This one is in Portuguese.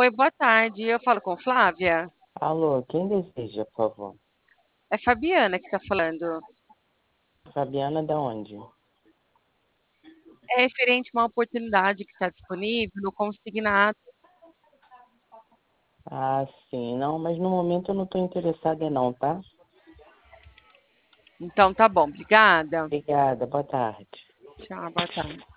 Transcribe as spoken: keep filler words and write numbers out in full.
Oi, boa tarde. Eu falo com Flávia? Alô, quem deseja, por favor? É Fabiana que tá falando. Fabiana da onde? É referente a uma oportunidade que está disponível no consignado. Ah, sim. Não, mas no momento eu não estou interessada não, tá? Então tá bom, obrigada. Obrigada, boa tarde. Tchau, boa tarde.